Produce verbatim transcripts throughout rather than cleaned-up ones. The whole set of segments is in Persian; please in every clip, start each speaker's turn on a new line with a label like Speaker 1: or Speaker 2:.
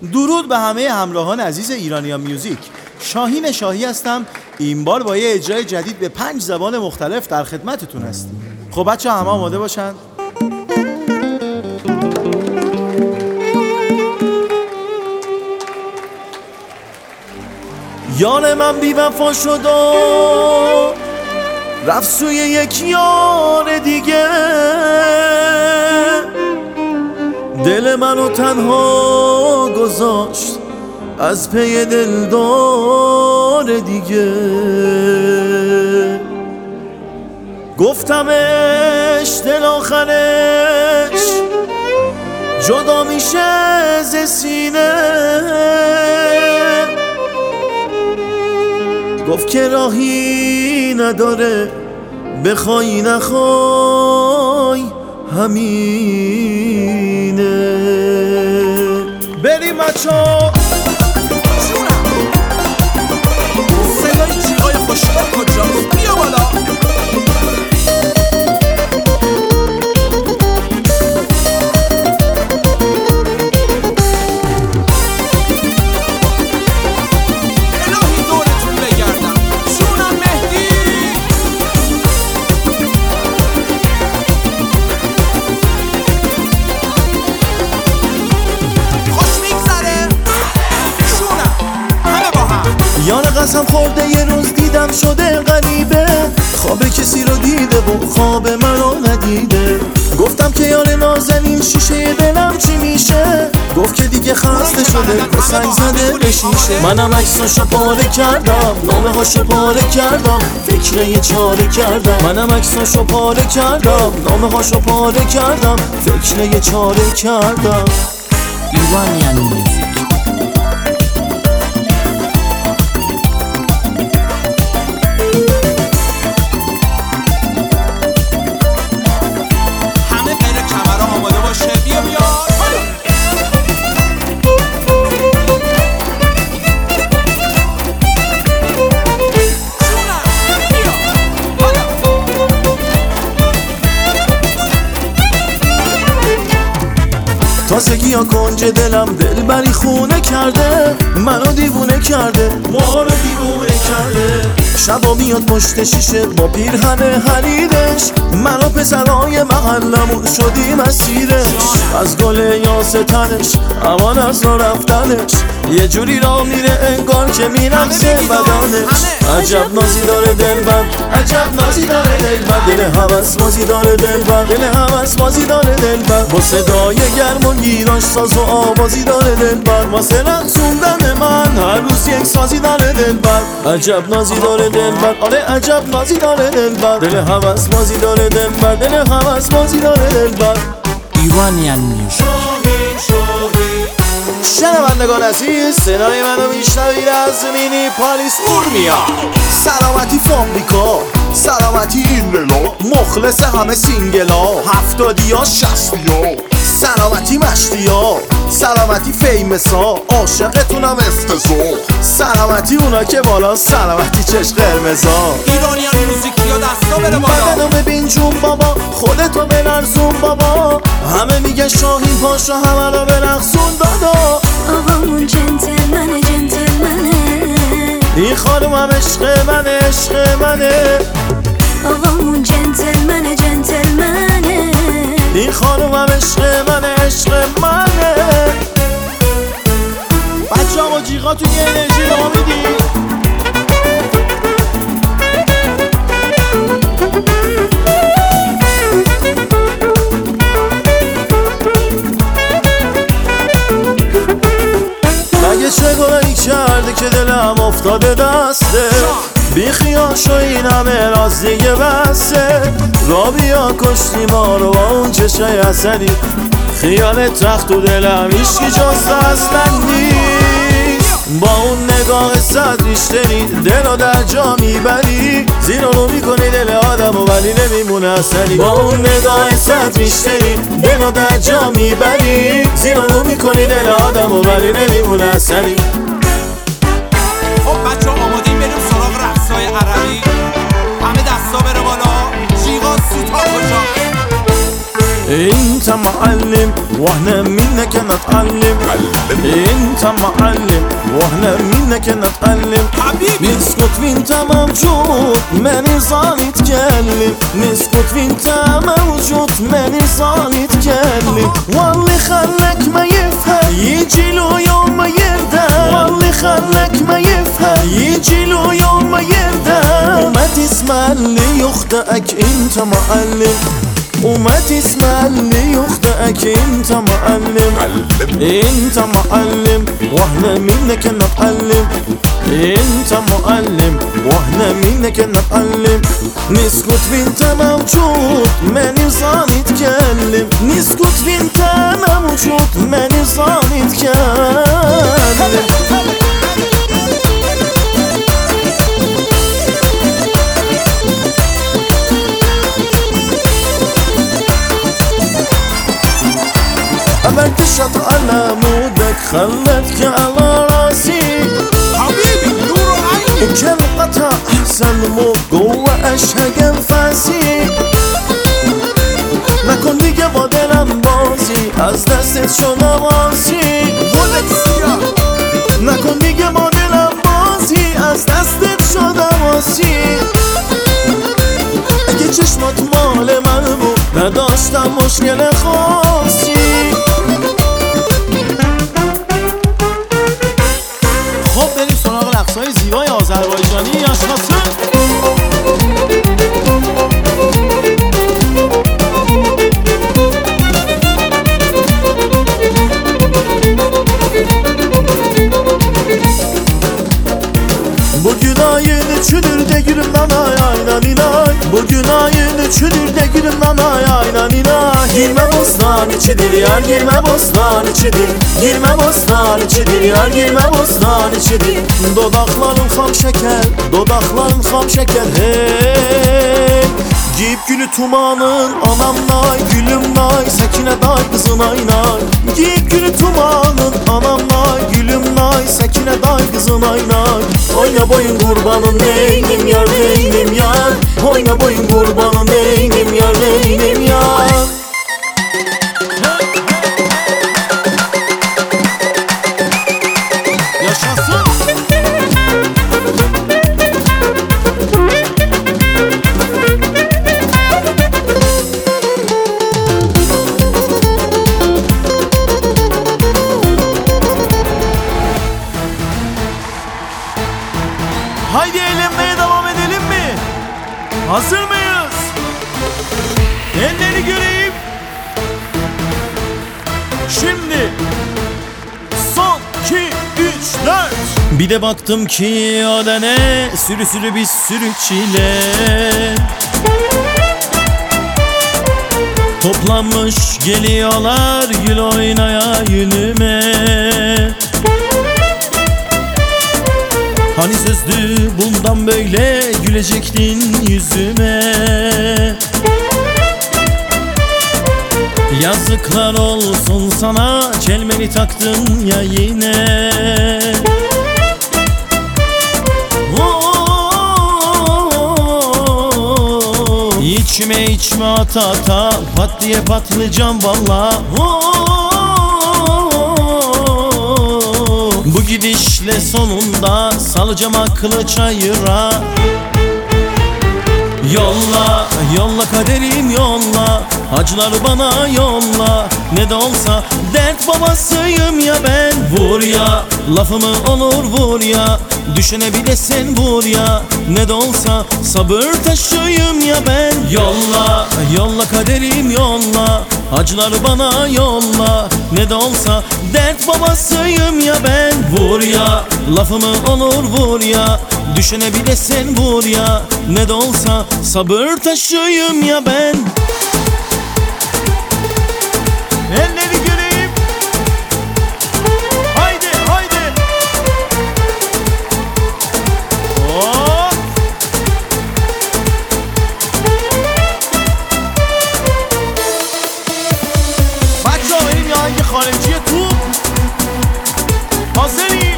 Speaker 1: درود به همه همراهان عزیز ایرانیا میوزیک. شاهین شاهی هستم. این بار با یه اجرای جدید به پنج زبان مختلف در خدمتتون هستیم. خب بچه همه آماده باشن. یار من بی وفا شد و رفت سوی یک یار دیگه، دل منو تنها گذاشت از پی دلدار دیگه. گفتمش دل آخرش جدا میشه ز سینه، گفت که راهی نداره بخوای نخوای همینه. بریم بچه‌ها.
Speaker 2: صدای جیغای خوشگل کجاست؟ بیا بالا.
Speaker 1: یار قسم خورده یه روز دیدم شده غریبه، خواب کسی رو دیده و خواب منو ندیده. گفتم که یار نازنین شیشه دلم چی میشه، گفت که دیگه خسته شده و سنگ زده به شیشه. منم عکساشو پاره کردم، نامه هاشو پاره کردم، فکر یه چاره کردم. منم عکساشو پاره کردم، نامه هاشو پاره کردم، فکر یه چاره کردم.
Speaker 3: ایرانیا میوزیک.
Speaker 1: تازگی ها کنج دلم دل بری خونه کرده، منو دیوونه کرده، ما رو دیوونه کرده. شبا میاد پشت شیشه با پیرهن حریرش، من و پسرای محلمون شدیم اسیرش. از گل یاستنش امان از رفتنش، یه جوری را میره انگار که میرقصه بدنش. عجب نازی داره دلبر، عجب نازی داره دلبر، دل هوس بازی داره دلبر، دل هوس بازی داره دلبر. با صدای گرم و گیراش ساز و آوازی داره دلبر، واسه رقصوندن من هر روز یک سازی داره دلبر. عجب نازی داره دلبر، آره عجب نازی داره دلبر، دل هوس بازی داره دلبر، دل هوس بازی داره دلبر.
Speaker 3: ایرانیا میوزیک.
Speaker 1: شنوندگان عزیز، صدای منو میشنوید از مینی پالیس اورمیا. سلامتی فابریکا، سلامتی اینرلا، مخلص همه سینگلا، هفتادیا شصتیا. سلامتی مشتیا، سلامتی فیمسا، عاشقتونم استزا. سلامتی اونا که بالا، سلامتی چش قرمزا.
Speaker 2: ایرانیا میوزیک بیا دستا بره بالا.
Speaker 1: بدنو ببین جون بابا، خودتو بلرزون بابا، همه میگه شاهین پاشو همه رو برقصون دادا.
Speaker 4: آقامون جنتلمنه جنتلمنه،
Speaker 1: این خانومم عشق منه عشق منه.
Speaker 4: آقامون جنتلمنه جنتلمنه،
Speaker 1: این خانومم عشق منه عشق منه. بچه ها با جیغاتون یه انرژی رو میدی. مگه چه گناهی کرده که دلم افتاده دسته، بی خیال شو این همه راز دیگه بسته. را بیا کشتی ما رو با اون چشای حسنی، خیال تخت و دلم هیچکی جز اصلا نیست. با اون نگاه صد ریشتری دل رو در جا میبری، زیر رو میکنی دل آدم و ولی نمیمونه اصلی. با اون نگاه صد ریشتری دل رو در جا میبری، زیر رو میکنی دل آدم و ولی نمیمونه اصلی.
Speaker 2: خب بچه ها آمادین بریم سراغ رقصای عربی. همه دستا بره بالا. جیغا سوتا کجا؟
Speaker 1: انت معلم واحنا منك نتعلم، انت انت معلم واحنا منك نتعلم
Speaker 2: حبيبي
Speaker 1: نسكت وانت موجود ماني ظالم تكلم نسكت وانت موجود ماني ظالم تكلم والله خلك ما يفهم يجي له يوم ما يندم والله خلك ما يفهم يجي له يوم ما يندم وما تسمع اللي يخطئك انت معلم وما تسمع اللي يخطئك انت معلم انت معلم واحنا منك نتعلم انت معلم واحنا منك نتعلم نسكت وانت موجود ما نظام يتكلم نسكت وانت موجود ما نظام يتكلم عملت شط على مودك خلتك على راسي
Speaker 2: حبيبي نور عيني
Speaker 1: وكان قطع احسن مو جوا اشهق انفاسي نکن دیگه با دلم بازی از دستت شدم آسی
Speaker 2: خودت سیاه
Speaker 1: نکن دیگه با دلم بازی از دستت شدم آسی اگه چشمات مال من بود نداشتم مشکل خاصی خب بریم سراغ رقص‌های زیبای آذربایجانی آشناسون Bugün ayın üçüdür de gülüm nanay aynan inay Bugün ayın üçüdür de gülüm nanay aynan inay Girme bostan içidir yar girme bostan içidir Girme bostan içidir yar girme bostan içidir Dodakların ham şeker dodakların ham şeker hey Giyip gülü tumanın anam nay gülüm nay Sekine day kızın ay nay Giyip gülü tumanın anam nay gülüm nay Sekine day kızın ay nay Oyna boyun kurbanın neynim yar neynim yar Oyna boyun kurbanın neynim yar neynim yar Yaşasın Haydi eğlenmeye devam edelim mi? Hazır mıyız? Elleri göreyim. Şimdi son iki üç dört. Bir de baktım ki o da ne sürü sürü bir sürü çile Toplanmış geliyorlar gül oynaya yünüme Hani sözdü bundan böyle gülecektin yüzüme Yazıklar olsun sana çelmeni taktın ya yine İçime içme ata ata pat diye patlayacağım valla Bu gidişle sonunda salacağım aklı çayıra Yolla, yolla kaderim yolla Acıları bana yolla Ne de olsa dert babasıyım ya ben Vur ya, lafımı olur vur ya Düşene bile sen vur ya Ne de olsa sabır taşıyım ya ben Yolla, yolla kaderim yolla Acıları bana yolla Ne de olsa dert babasıyım ya ben Vur ya, lafımı olur vur ya Düşene bile sen vur ya Ne de olsa sabır taşıyım ya ben Elleri göreyim Haydi haydi Hop بچه بریم یه آهنگ خارجی توپ حاضرین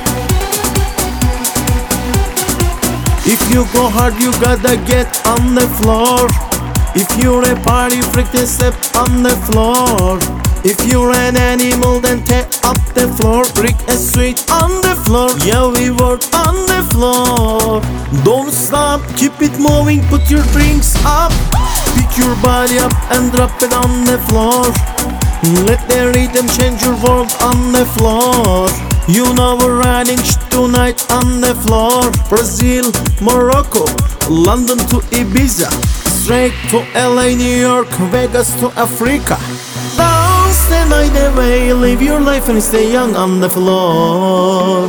Speaker 1: If you go hard you gotta get on the floor If you're a party freak then step on the floor If you're an animal, then tear up the floor. Brick a street on the floor. Yeah, we work on the floor. Don't stop, keep it moving, put your drinks up. Pick your body up and drop it on the floor. Let the rhythm change your world on the floor. You know we're running shit tonight on the floor. Brazil, Morocco, London to Ibiza, straight to L A, New York, Vegas to Africa. Dance the night away, live your life and stay young on the floor.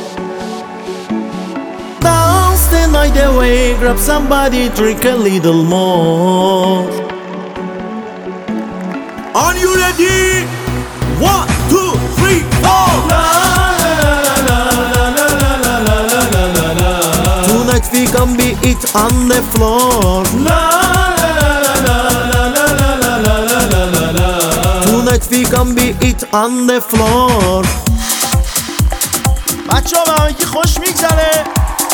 Speaker 1: Dance the night away, grab somebody, drink a little more.
Speaker 2: Are you ready? One, two, three, four.
Speaker 1: Tonight we can be it on the floor. Tonight we can be it on the floor.
Speaker 5: بچه ها به همگی خوش میگذره.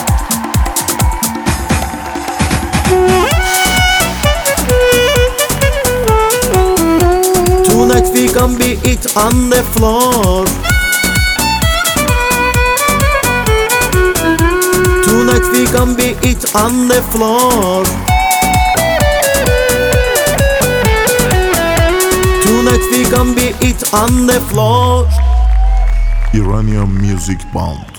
Speaker 1: Tonight we can be it on the floor. Tonight we can be it on the floor. Tonight we can be it on the floor.
Speaker 6: Iranian Music Band.